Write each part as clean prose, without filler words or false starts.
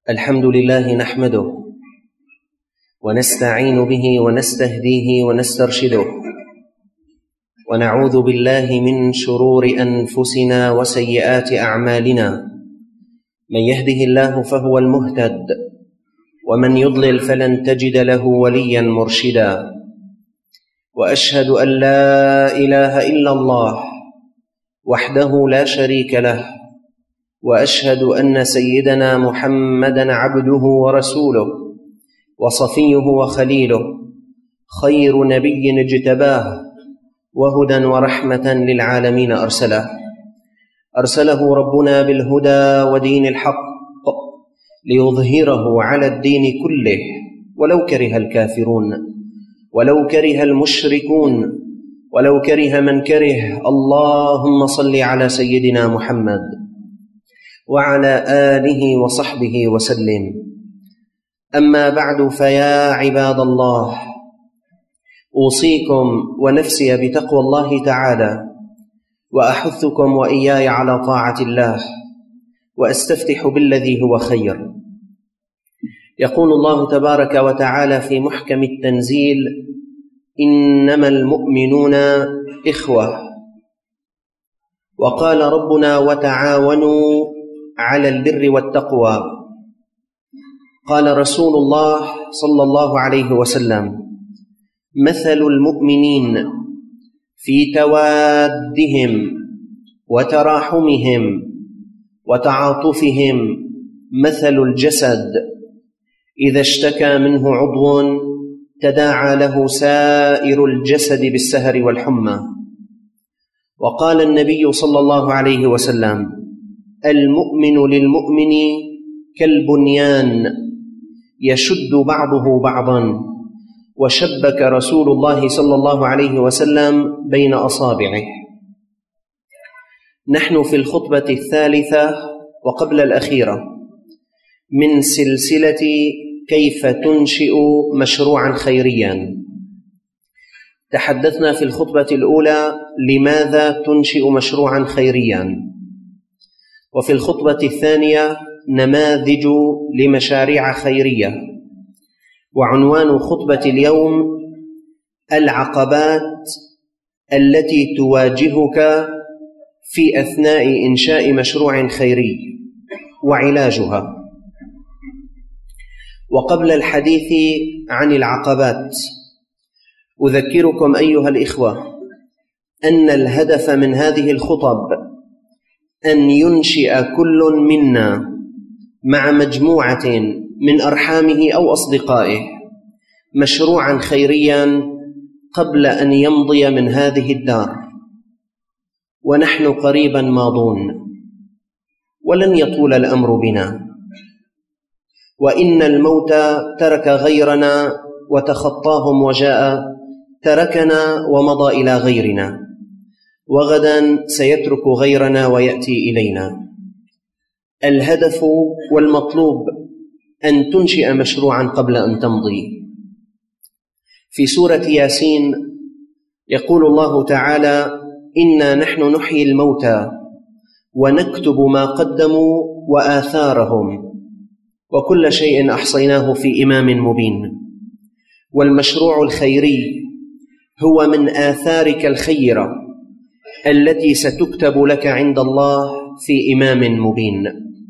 الحمد لله نحمده ونستعين به ونستهديه ونسترشده ونعوذ بالله من شرور أنفسنا وسيئات أعمالنا. من يهده الله فهو المهتد ومن يضلل فلن تجد له وليا مرشدا. وأشهد أن لا إله إلا الله وحده لا شريك له، وأشهد أن سيدنا محمدًا عبده ورسوله وصفيه وخليله، خير نبي اجتباه وهدى ورحمة للعالمين أرسله ربنا بالهدى ودين الحق ليظهره على الدين كله ولو كره الكافرون، ولو كره المشركون، ولو كره من كره. اللهم صل على سيدنا محمد وعلى آله وصحبه وسلم. أما بعد، فيا عباد الله، أوصيكم ونفسي بتقوى الله تعالى، وأحثكم وإياي على طاعة الله، وأستفتح بالذي هو خير. يقول الله تبارك وتعالى في محكم التنزيل: إنما المؤمنون إخوة. وقال ربنا: وتعاونوا على البر والتقوى. قال رسول الله صلى الله عليه وسلم: مثل المؤمنين في توادهم وتراحمهم وتعاطفهم مثل الجسد إذا اشتكى منه عضو تداعى له سائر الجسد بالسهر والحمى. وقال النبي صلى الله عليه وسلم: المؤمن للمؤمن كالبنيان يشد بعضه بعضا. وشبك رسول الله صلى الله عليه وسلم بين أصابعه. نحن في الخطبة الثالثة وقبل الأخيرة من سلسلة كيف تنشئ مشروعا خيريا. تحدثنا في الخطبة الأولى لماذا تنشئ مشروعا خيريا، وفي الخطبة الثانية نماذج لمشاريع خيرية. وعنوان خطبة اليوم: العقبات التي تواجهك في أثناء إنشاء مشروع خيري وعلاجها. وقبل الحديث عن العقبات، أذكركم أيها الإخوة أن الهدف من هذه الخطب أن ينشئ كل منا مع مجموعة من أرحامه أو أصدقائه مشروعا خيريا قبل أن يمضي من هذه الدار. ونحن قريبا ماضون، ولن يطول الأمر بنا، وإن الموت ترك غيرنا وتخطاهم وجاء، تركنا ومضى إلى غيرنا، وغدا سيترك غيرنا ويأتي إلينا. الهدف والمطلوب أن تنشئ مشروعا قبل أن تمضي. في سورة ياسين يقول الله تعالى: إنا نحن نحيي الموتى ونكتب ما قدموا وآثارهم وكل شيء أحصيناه في إمام مبين. والمشروع الخيري هو من آثارك الخيرة التي ستكتب لك عند الله في إمام مبين.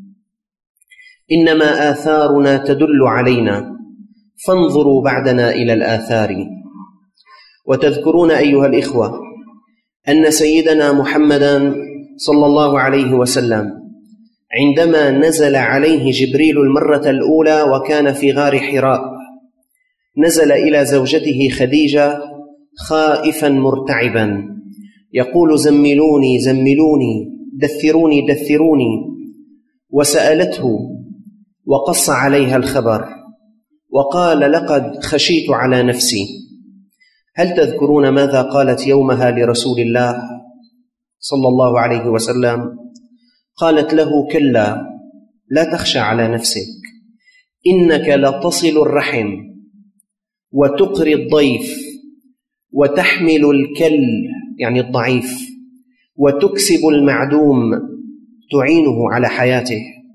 إنما آثارنا تدل علينا، فانظروا بعدنا إلى الآثار. وتذكرون أيها الإخوة أن سيدنا محمدًا صلى الله عليه وسلم عندما نزل عليه جبريل المرة الأولى وكان في غار حراء، نزل إلى زوجته خديجة خائفا مرتعبا يقول: زملوني زملوني، دثروني دثروني. وسألته وقص عليها الخبر وقال: لقد خشيت على نفسي. هل تذكرون ماذا قالت يومها لرسول الله صلى الله عليه وسلم؟ قالت له: كلا، لا تخشى على نفسك، إنك لتصل الرحم وتقري الضيف وتحمل الكل يعني الضعيف، وتكسب المعدوم تعينه على حياته،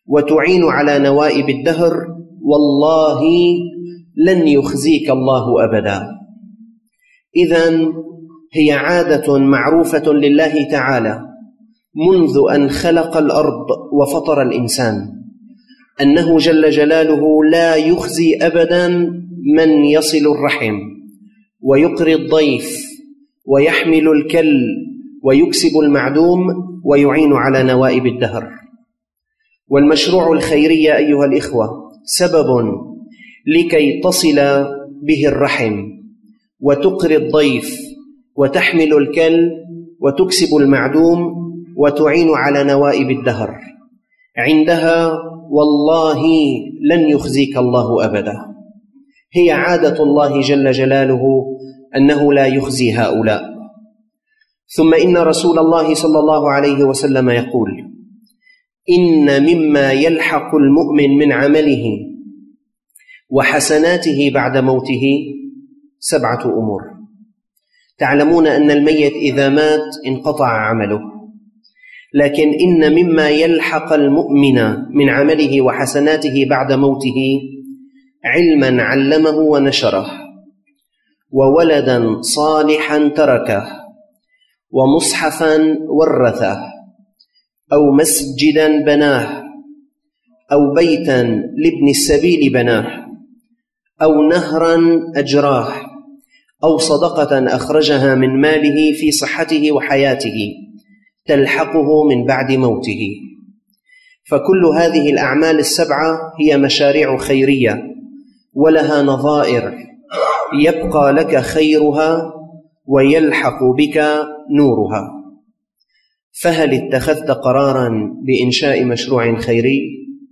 وتعين على نوائب الدهر، والله لن يخزيك الله أبدا. إذن هي عادة معروفة لله تعالى منذ أن خلق الأرض وفطر الإنسان، أنه جل جلاله لا يخزي أبدا من يصل الرحم ويقري الضيف ويحمل الكل ويكسب المعدوم ويعين على نوائب الدهر. والمشروع الخيري أيها الإخوة سبب لكي تصل به الرحم وتقري الضيف وتحمل الكل وتكسب المعدوم وتعين على نوائب الدهر. عندها والله لن يخزيك الله أبدا. هي عادة الله جل جلاله أنه لا يخزي هؤلاء. ثم إن رسول الله صلى الله عليه وسلم يقول: إن مما يلحق المؤمن من عمله وحسناته بعد موته 7 أمور. تعلمون أن الميت إذا مات انقطع عمله، لكن إن مما يلحق المؤمن من عمله وحسناته بعد موته: علما علمه ونشره، وولدا صالحا تركه، ومصحفا ورثه، أو مسجدا بناه، أو بيتا لابن السبيل بناه، أو نهرا أجراه، أو صدقة أخرجها من ماله في صحته وحياته تلحقه من بعد موته. فكل هذه الأعمال 7 هي مشاريع خيرية ولها نظائر، يبقى لك خيرها ويلحق بك نورها. فهل اتخذت قراراً بإنشاء مشروع خيري؟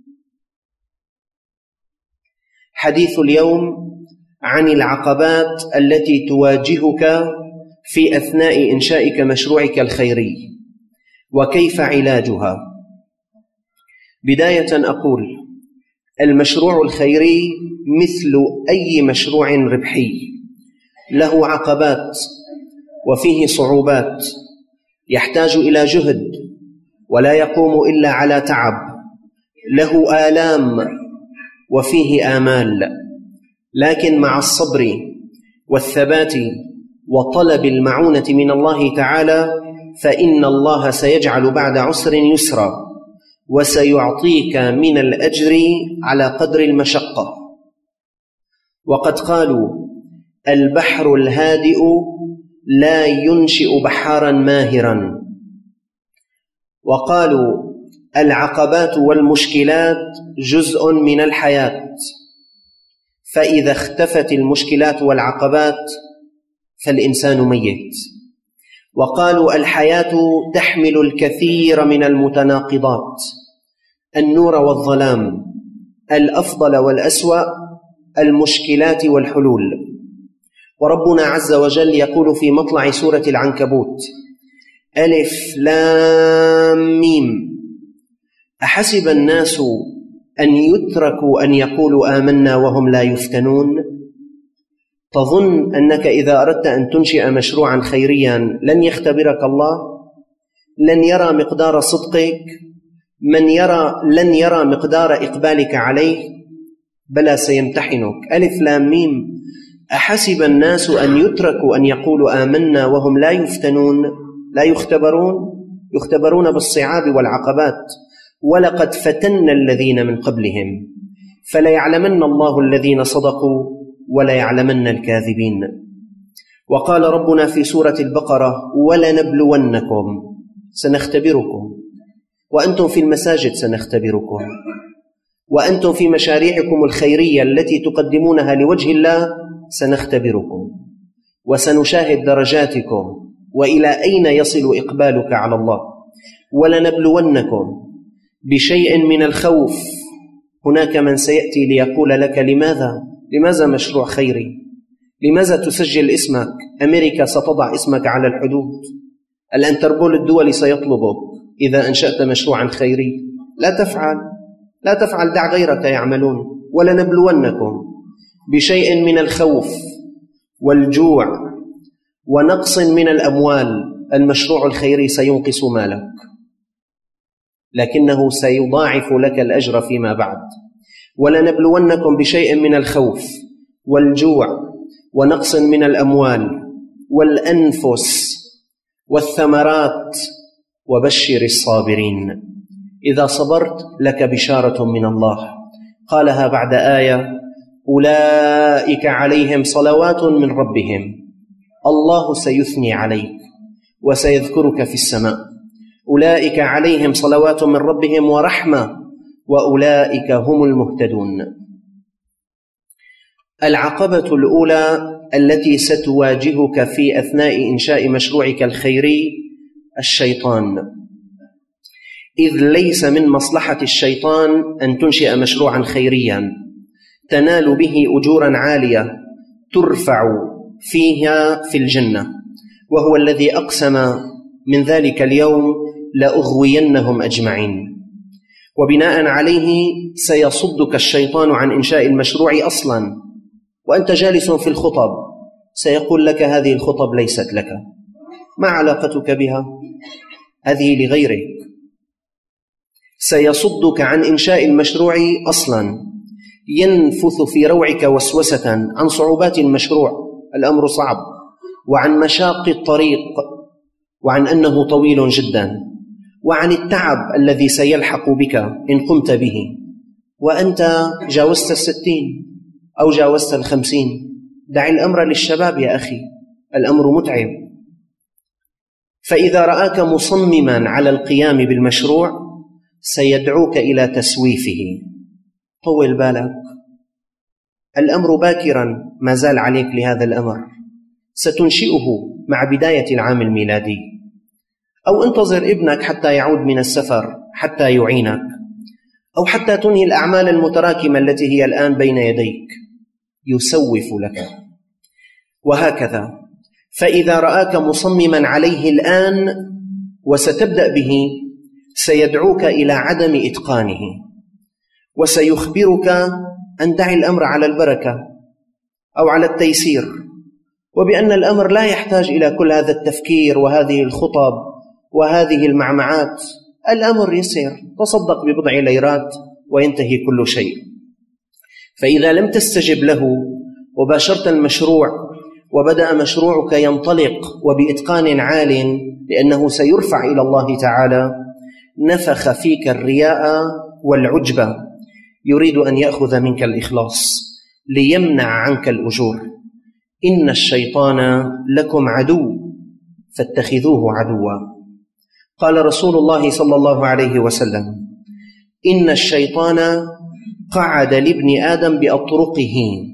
حديث اليوم عن العقبات التي تواجهك في أثناء إنشائك مشروعك الخيري وكيف علاجها. بداية أقول: المشروع الخيري مثل أي مشروع ربحي له عقبات وفيه صعوبات، يحتاج إلى جهد ولا يقوم إلا على تعب، له آلام وفيه آمال، لكن مع الصبر والثبات وطلب المعونة من الله تعالى فإن الله سيجعل بعد عسر يسرا، وسيعطيك من الأجر على قدر المشقة. وقد قالوا: البحر الهادئ لا ينشئ بحارا ماهرا. وقالوا: العقبات والمشكلات جزء من الحياة، فإذا اختفت المشكلات والعقبات فالإنسان ميت. وقالوا: الحياة تحمل الكثير من المتناقضات، النور والظلام، الأفضل والأسوأ، المشكلات والحلول. وربنا عز وجل يقول في مطلع سورة العنكبوت: ألف لام ميم، أحسب الناس أن يتركوا أن يقولوا آمنا وهم لا يفتنون. تظن أنك إذا أردت أن تنشئ مشروعا خيريا لن يختبرك الله؟ لن يرى مقدار صدقك؟ لن يرى مقدار إقبالك عليه؟ بلى سيمتحنك. ألف لام ميم، أحسب الناس أن يتركوا أن يقولوا آمنا وهم لا يفتنون، لا يختبرون بالصعاب والعقبات. ولقد فتنا الذين من قبلهم فليعلمن الله الذين صدقوا وليعلمن الكاذبين. وقال ربنا في سورة البقرة: ولنبلونكم، سنختبركم، وأنتم في المساجد سنختبركم، وأنتم في مشاريعكم الخيرية التي تقدمونها لوجه الله سنختبركم، وسنشاهد درجاتكم وإلى أين يصل إقبالك على الله. ولنبلونكم بشيء من الخوف. هناك من سيأتي ليقول لك: لماذا مشروع خيري؟ لماذا تسجل اسمك؟ أمريكا ستضع اسمك على الحدود، الأنتربول الدولي سيطلبك إذا أنشأت مشروعا خيري. لا تفعل، دع غيرك يعملون. ولنبلونكم بشيء من الخوف والجوع ونقص من الأموال. المشروع الخيري سينقص مالك. لكنه سيضاعف لك الأجر فيما بعد. ولنبلونكم بشيء من الخوف والجوع ونقص من الأموال والأنفس والثمرات وبشر الصابرين. إذا صبرت لك بشارة من الله. قالها بعد آية: أولئك عليهم صلوات من ربهم، الله سيثني عليك وسيذكرك في السماء. أولئك عليهم صلوات من ربهم ورحمة وأولئك هم المهتدون. العقبة الأولى التي ستواجهك في أثناء إنشاء مشروعك الخيري الشيطان، إذ ليس من مصلحة الشيطان أن تنشئ مشروعا خيريا تنال به أجورا عالية ترفع فيها في الجنة، وهو الذي أقسم من ذلك اليوم: لأغوينهم أجمعين. وبناء عليه سيصدك الشيطان عن إنشاء المشروع أصلا، وأنت جالس في الخطب سيقول لك: هذه الخطب ليست لك، ما علاقتك بها؟ هذه لغيرك. سيصدك عن إنشاء المشروع أصلا، ينفث في روعك وسوسة عن صعوبات المشروع، الأمر صعب، وعن مشاق الطريق، وعن أنه طويل جدا، وعن التعب الذي سيلحق بك إن قمت به، وأنت جاوزت 60 أو جاوزت 50. دع الأمر للشباب يا أخي، الأمر متعب. فإذا رآك مصمما على القيام بالمشروع سيدعوك إلى تسويفه. طول بالك، الأمر باكرا ما زال عليك لهذا الأمر، ستنشئه مع بداية العام الميلادي، أو انتظر ابنك حتى يعود من السفر حتى يعينك، أو حتى تنهي الأعمال المتراكمة التي هي الآن بين يديك، يسوف لك. وهكذا، فإذا رآك مصمما عليه الآن وستبدأ به سيدعوك إلى عدم إتقانه، وسيخبرك أن دع الأمر على البركة أو على التيسير، وبأن الأمر لا يحتاج إلى كل هذا التفكير وهذه الخطب وهذه المعمعات. الأمر يسير، تصدق ببضع ليرات وينتهي كل شيء. فإذا لم تستجب له وباشرت المشروع وبدأ مشروعك ينطلق وبإتقان عال، لأنه سيرفع إلى الله تعالى، نفخ فيك الرياء والعجب، يريد أن يأخذ منك الإخلاص ليمنع عنك الأجور. إن الشيطان لكم عدو فاتخذوه عدوا. قال رسول الله صلى الله عليه وسلم: إن الشيطان قعد لابن آدم بأطرقه،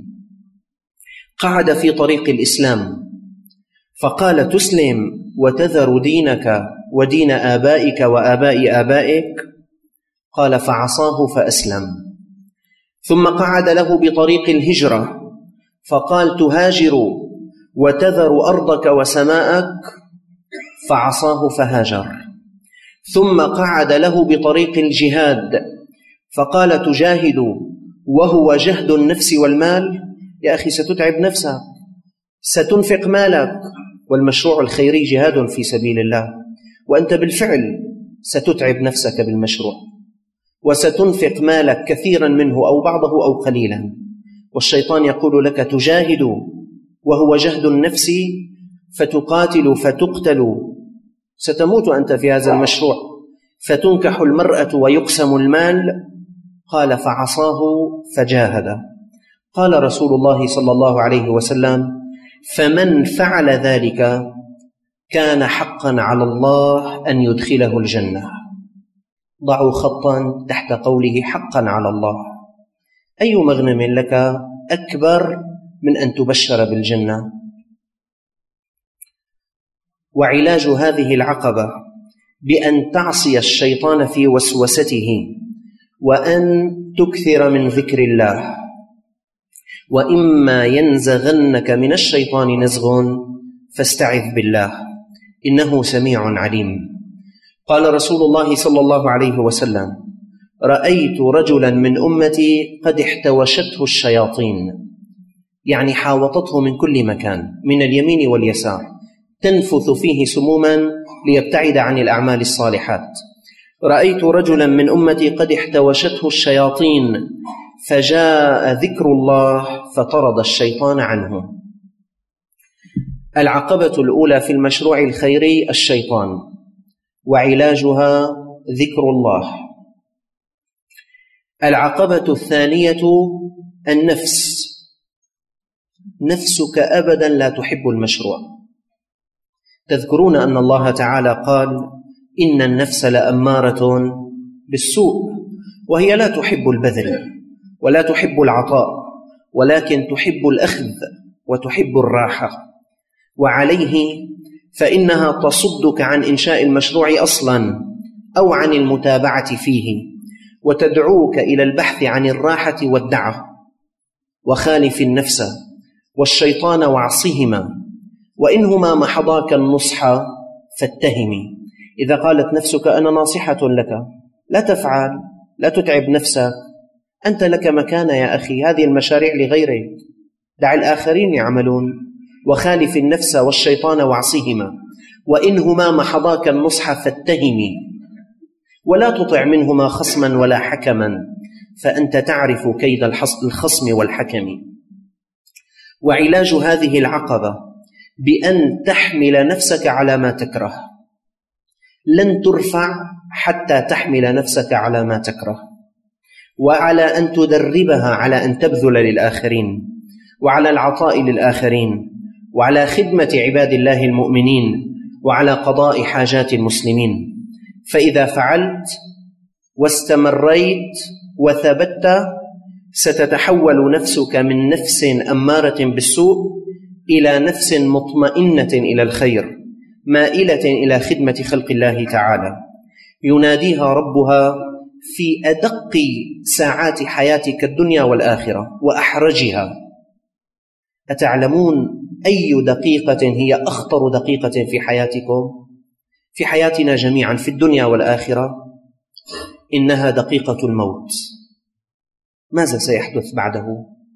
قعد في طريق الإسلام فقال: تسلم وتذر دينك ودين آبائك وآباء آبائك؟ قال: فعصاه فأسلم. ثم قعد له بطريق الهجرة فقال: تهاجر وتذر أرضك وسماءك؟ فعصاه فهاجر. ثم قعد له بطريق الجهاد فقال: تجاهد وهو جهد النفس والمال؟ يا أخي ستتعب نفسك، ستنفق مالك، والمشروع الخيري جهاد في سبيل الله، وأنت بالفعل ستتعب نفسك بالمشروع، وستنفق مالك كثيرا منه أو بعضه أو قليلا، والشيطان يقول لك: تجاهد وهو جهد النفس، فتقاتل فتقتل، ستموت أنت في هذا المشروع، فتنكح المرأة ويقسم المال. قال: فعصاه فجاهد. قال رسول الله صلى الله عليه وسلم: فمن فعل ذلك كان حقا على الله أن يدخله الجنة. ضعوا خطا تحت قوله حقا على الله. أي مغنم لك أكبر من أن تبشر بالجنة؟ وعلاج هذه العقبة بأن تعصي الشيطان في وسوسته، وأن تكثر من ذكر الله. وإما ينزغنك من الشيطان نزغ فاستعذ بالله إنه سميع عليم. قال رسول الله صلى الله عليه وسلم: رأيت رجلا من أمتي قد احتوشته الشياطين، يعني حاوطته من كل مكان، من اليمين واليسار، تنفث فيه سموما ليبتعد عن الأعمال الصالحات. رأيت رجلا من أمتي قد احتوشته الشياطين فجاء ذكر الله فطرد الشيطان عنه. العقبة الأولى في المشروع الخيري الشيطان، وعلاجها ذكر الله. العقبة الثانية النفس. نفسك أبدا لا تحب المشروع. تذكرون أن الله تعالى قال: إن النفس لأمارة بالسوء، وهي لا تحب البذل ولا تحب العطاء، ولكن تحب الأخذ وتحب الراحة. وعليه فإنها تصدك عن إنشاء المشروع أصلا أو عن المتابعة فيه، وتدعوك إلى البحث عن الراحة والدعة. وخالف النفس والشيطان واعصهما، وإنهما محضاك النصح فاتهمي. إذا قالت نفسك: أنا ناصحة لك، لا تفعل، لا تتعب نفسك، أنت لك مكانة يا أخي، هذه المشاريع لغيرك، دع الآخرين يعملون. وخالف النفس والشيطان واعصهما، وإنهما محضاك النصح فاتهمي، ولا تطع منهما خصما ولا حكما، فأنت تعرف كيد الخصم والحكم. وعلاج هذه العقبة بأن تحمل نفسك على ما تكره. لن ترفع حتى تحمل نفسك على ما تكره، وعلى أن تدربها على أن تبذل للآخرين، وعلى العطاء للآخرين، وعلى خدمة عباد الله المؤمنين، وعلى قضاء حاجات المسلمين. فإذا فعلت واستمريت وثبت، ستتحول نفسك من نفس أمارة بالسوء إلى نفس مطمئنة إلى الخير، مائلة إلى خدمة خلق الله تعالى، يناديها ربها في أدق ساعات حياتك الدنيا والآخرة وأحرجها. أتعلمون أي دقيقة هي أخطر دقيقة في حياتكم؟ في حياتنا جميعا في الدنيا والآخرة، إنها دقيقة الموت. ماذا سيحدث بعده؟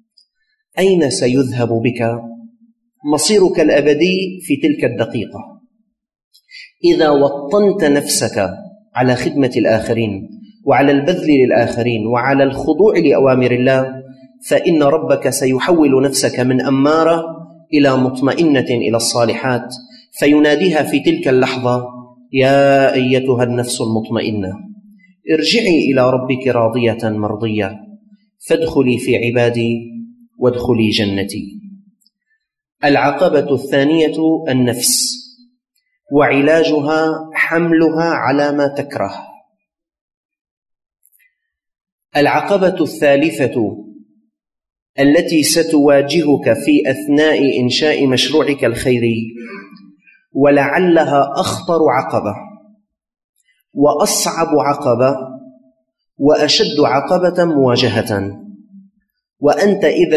أين سيذهب بك؟ مصيرك الأبدي في تلك الدقيقة. إذا وطنت نفسك على خدمة الآخرين وعلى البذل للآخرين وعلى الخضوع لأوامر الله، فإن ربك سيحول نفسك من أمارة إلى مطمئنة إلى الصالحات، فيناديها في تلك اللحظة: يا أيتها النفس المطمئنة، ارجعي إلى ربك راضية مرضية، فادخلي في عبادي وادخلي جنتي. العقبة الثانية النفس، وعلاجها حملها على ما تكره. العقبة الثالثة التي ستواجهك في أثناء إنشاء مشروعك الخيري، ولعلها أخطر عقبة وأصعب عقبة وأشد عقبة مواجهة، وأنت إذا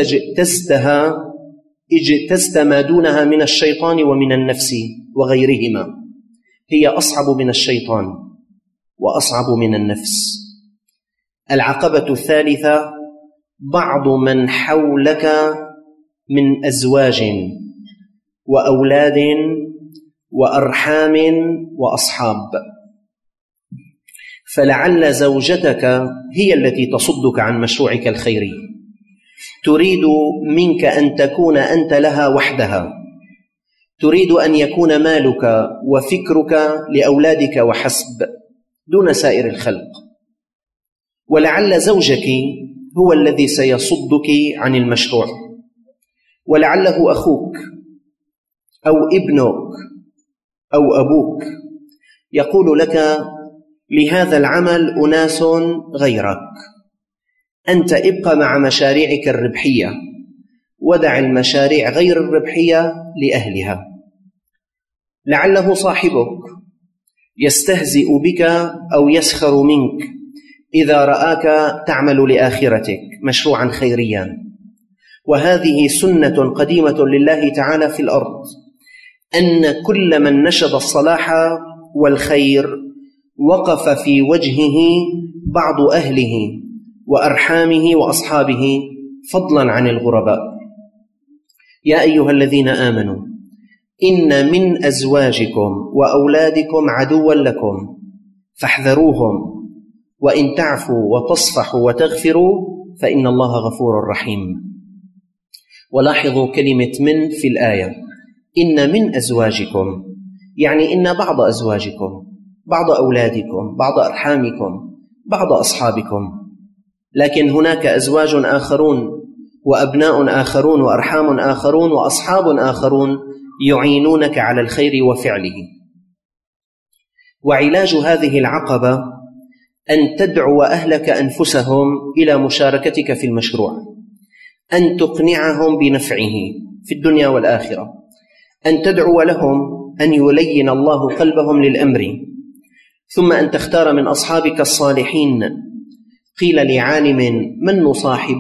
اجتزت ما دونها من الشيطان ومن النفس وغيرهما، هي أصعب من الشيطان وأصعب من النفس. العقبة الثالثة: بعض من حولك من أزواج وأولاد وأرحام وأصحاب، فلعل زوجتك هي التي تصدك عن مشروعك الخيري، تريد منك أن تكون أنت لها وحدها، تريد أن يكون مالك وفكرك لأولادك وحسب دون سائر الخلق. ولعل زوجك هو الذي سيصدك عن المشروع، ولعله أخوك أو ابنك أو أبوك يقول لك: لهذا العمل أناس غيرك، أنت ابقى مع مشاريعك الربحية، ودع المشاريع غير الربحية لأهلها. لعله صاحبك يستهزئ بك أو يسخر منك إذا رآك تعمل لآخرتك مشروعا خيريا، وهذه سنة قديمة لله تعالى في الأرض، أن كل من نشد الصلاح والخير وقف في وجهه بعض أهله وأرحامه وأصحابه فضلا عن الغرباء. يا أيها الذين آمنوا إن من أزواجكم وأولادكم عدوا لكم فاحذروهم، وإن تعفوا وتصفحوا وتغفروا فإن الله غفور رحيم. ولاحظوا كلمة من في الآية، إن من أزواجكم، يعني إن بعض أزواجكم، بعض أولادكم، بعض أرحامكم، بعض أصحابكم، لكن هناك أزواج آخرون وأبناء آخرون وأرحام آخرون وأصحاب آخرون يعينونك على الخير وفعله. وعلاج هذه العقبة أن تدعو أهلك أنفسهم إلى مشاركتك في المشروع، أن تقنعهم بنفعه في الدنيا والآخرة، أن تدعو لهم أن يلين الله قلبهم للأمر، ثم أن تختار من أصحابك الصالحين. قيل لعالم: من نصاحب؟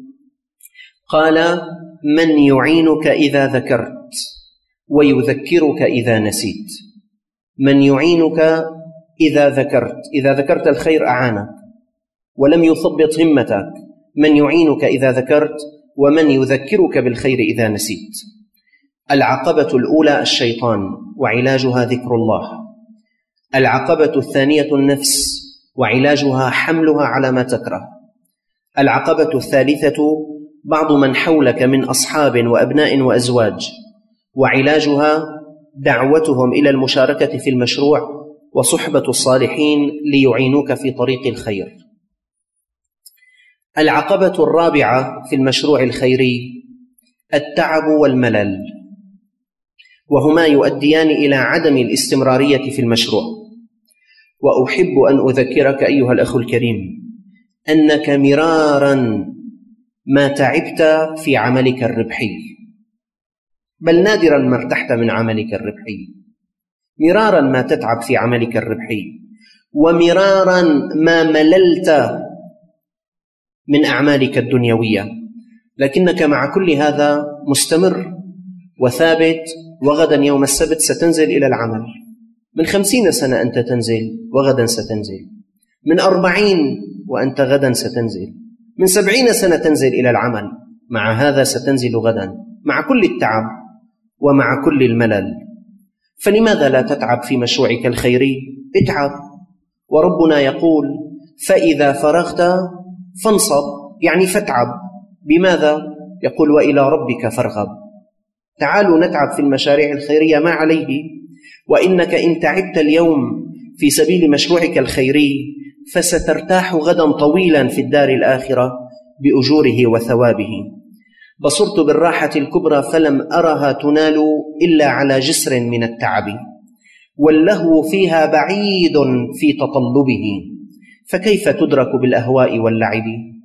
قال: من يعينك إذا ذكرت ويذكرك إذا نسيت. من يعينك إذا ذكرت الخير أعانك ولم يثبط همتك. من يعينك إذا ذكرت، ومن يذكرك بالخير إذا نسيت. العقبة الأولى الشيطان وعلاجها ذكر الله. العقبة الثانية النفس وعلاجها حملها على ما تكره. العقبة الثالثة بعض من حولك من أصحاب وأبناء وأزواج، وعلاجها دعوتهم إلى المشاركة في المشروع وصحبة الصالحين ليعينوك في طريق الخير. العقبة الرابعة في المشروع الخيري التعب والملل، وهما يؤديان إلى عدم الاستمرارية في المشروع. وأحب أن أذكرك أيها الأخ الكريم أنك مرارا ما تعبت في عملك الربحي، بل نادرا ما ارتحت من عملك الربحي. مرارا ما تتعب في عملك الربحي، ومرارا ما مللت من أعمالك الدنيوية، لكنك مع كل هذا مستمر وثابت. وغدا يوم السبت ستنزل إلى العمل. من 50 سنة أنت تنزل وغدا ستنزل. من 40 وأنت غدا ستنزل. من 70 سنة تنزل إلى العمل. مع هذا ستنزل غدا، مع كل التعب ومع كل الملل. فلماذا لا تتعب في مشروعك الخيري؟ اتعب، وربنا يقول: فإذا فرغت فانصب، يعني فاتعب. بماذا؟ يقول: وإلى ربك فارغب. تعالوا نتعب في المشاريع الخيرية ما عليه. وإنك إن تعبت اليوم في سبيل مشروعك الخيري فسترتاح غدا طويلا في الدار الآخرة بأجوره وثوابه. بصرت بالراحة الكبرى فلم أرها تنال إلا على جسر من التعب، واللهو فيها بعيد في تطلبه، فكيف تدرك بالأهواء واللعب؟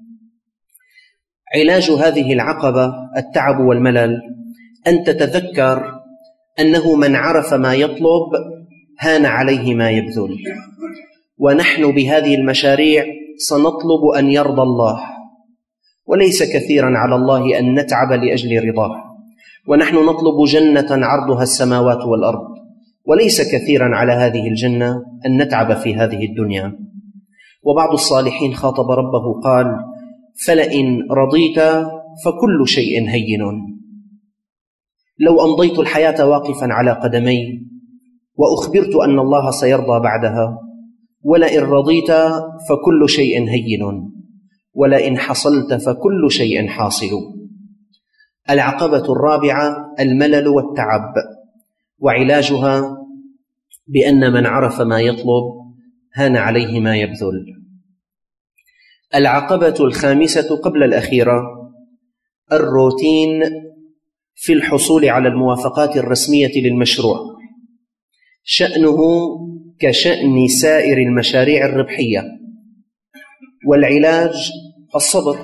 علاج هذه العقبة التعب والملل أن تتذكر أنه من عرف ما يطلب هان عليه ما يبذل. ونحن بهذه المشاريع سنطلب أن يرضى الله، وليس كثيرا على الله أن نتعب لأجل رضاه. ونحن نطلب جنة عرضها السماوات والأرض، وليس كثيرا على هذه الجنة أن نتعب في هذه الدنيا. وبعض الصالحين خاطب ربه قال: فلئن رضيت فكل شيء هين. لو أمضيت الحياة واقفا على قدمي وأخبرت أن الله سيرضى بعدها، ولئن رضيت فكل شيء هين، ولئن حصلت فكل شيء حاصل. العقبة الرابعة الملل والتعب، وعلاجها بأن من عرف ما يطلب هان عليه ما يبذل. العقبة الخامسة قبل الأخيرة الروتين في الحصول على الموافقات الرسمية للمشروع. شأنه كشأن سائر المشاريع الربحية، والعلاج الصبر.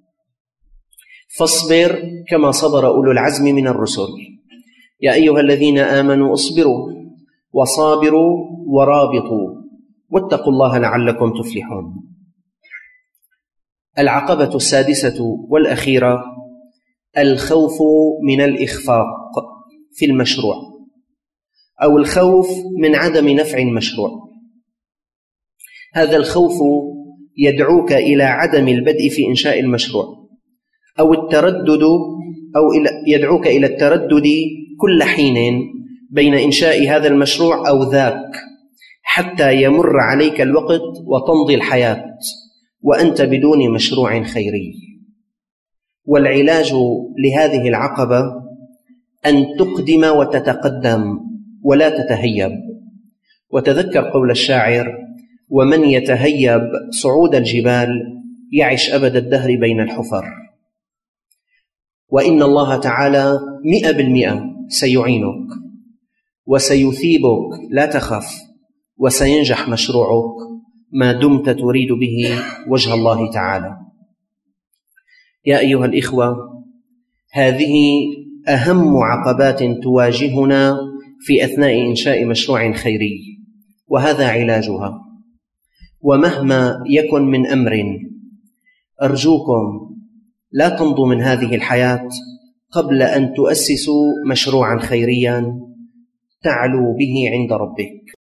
فاصبر كما صبر أولو العزم من الرسل. يا أيها الذين آمنوا اصبروا وصابروا ورابطوا واتقوا الله لعلكم تفلحون. العقبة السادسة والأخيرة الخوف من الإخفاق في المشروع، أو الخوف من عدم نفع المشروع. هذا الخوف يدعوك إلى عدم البدء في إنشاء المشروع، أو التردد، أو يدعوك إلى التردد كل حين بين إنشاء هذا المشروع أو ذاك، حتى يمر عليك الوقت وتمضي الحياة وأنت بدون مشروع خيري. والعلاج لهذه العقبة أن تقدم وتتقدم ولا تتهيب. وتذكر قول الشاعر: ومن يتهيب صعود الجبال يعش أبد الدهر بين الحفر. وإن الله تعالى 100% سيعينك وسيثيبك، لا تخف، وسينجح مشروعك ما دمت تريد به وجه الله تعالى. يا أيها الإخوة، هذه أهم عقبات تواجهنا في أثناء إنشاء مشروع خيري، وهذا علاجها. ومهما يكن من أمر، أرجوكم لا تمضوا من هذه الحياة قبل أن تؤسسوا مشروعا خيريا تعلو به عند ربك.